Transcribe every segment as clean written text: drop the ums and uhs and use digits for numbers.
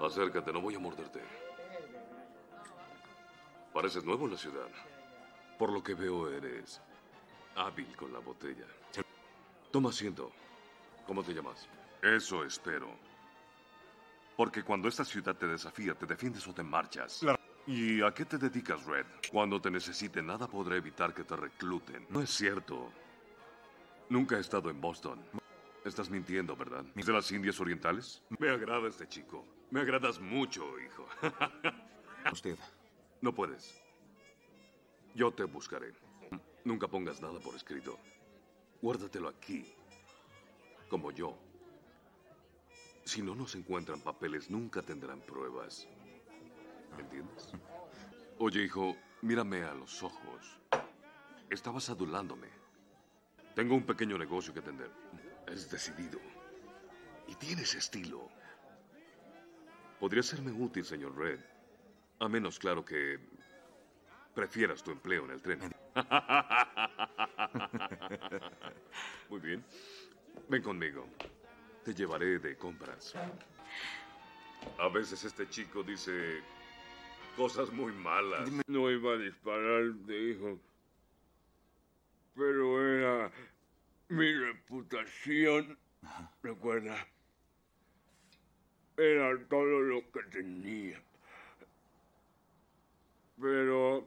Acércate, no voy a morderte. Pareces nuevo en la ciudad. Por lo que veo, eres hábil con la botella. Toma asiento. ¿Cómo te llamas? Eso espero. Porque cuando esta ciudad te desafía, te defiendes o te marchas. ¿Y a qué te dedicas, Red? Cuando te necesite, nada podrá evitar que te recluten. No es cierto. Nunca he estado en Boston. Estás mintiendo, ¿verdad? ¿De las Indias Orientales? Me agrada este chico. Me agradas mucho, hijo. Usted. No puedes. Yo te buscaré. Nunca pongas nada por escrito. Guárdatelo aquí. Como yo. Si no nos encuentran papeles, nunca tendrán pruebas. ¿Entiendes? Oye, hijo, mírame a los ojos. Estabas adulándome. Tengo un pequeño negocio que atender. Es decidido. Y tienes estilo. Podría serme útil, señor Red. A menos, claro, que prefieras tu empleo en el tren. Muy bien. Ven conmigo. Te llevaré de compras. A veces este chico dice cosas muy malas. No iba a dispararte, hijo. Pero era mi reputación. Recuerda. Era todo lo que tenía. Pero...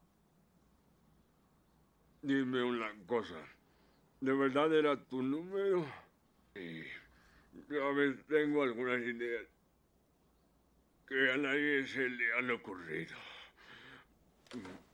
dime una cosa. ¿De verdad era tu número? Sí. Sabes, tengo algunas ideas que a nadie se le han ocurrido.